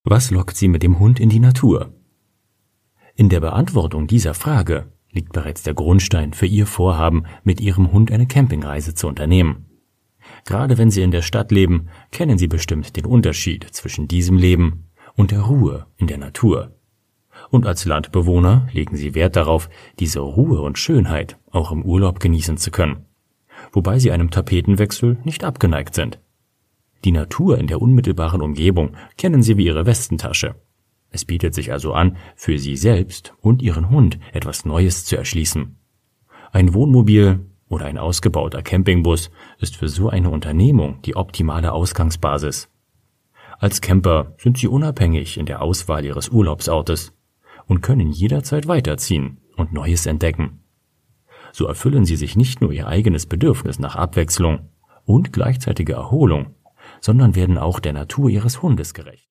Was lockt Sie mit dem Hund in die Natur? In der Beantwortung dieser Frage liegt bereits der Grundstein für Ihr Vorhaben, mit Ihrem Hund eine Campingreise zu unternehmen. Gerade wenn Sie in der Stadt leben, kennen Sie bestimmt den Unterschied zwischen diesem Leben und der Ruhe in der Natur. Und als Landbewohner legen Sie Wert darauf, diese Ruhe und Schönheit auch im Urlaub genießen zu können, wobei Sie einem Tapetenwechsel nicht abgeneigt sind. Die Natur in der unmittelbaren Umgebung kennen Sie wie Ihre Westentasche. Es bietet sich also an, für Sie selbst und Ihren Hund etwas Neues zu erschließen. Ein Wohnmobil oder ein ausgebauter Campingbus ist für so eine Unternehmung die optimale Ausgangsbasis. Als Camper sind Sie unabhängig in der Auswahl Ihres Urlaubsortes und können jederzeit weiterziehen und Neues entdecken. So erfüllen Sie sich nicht nur Ihr eigenes Bedürfnis nach Abwechslung und gleichzeitiger Erholung, sondern werden auch der Natur Ihres Hundes gerecht.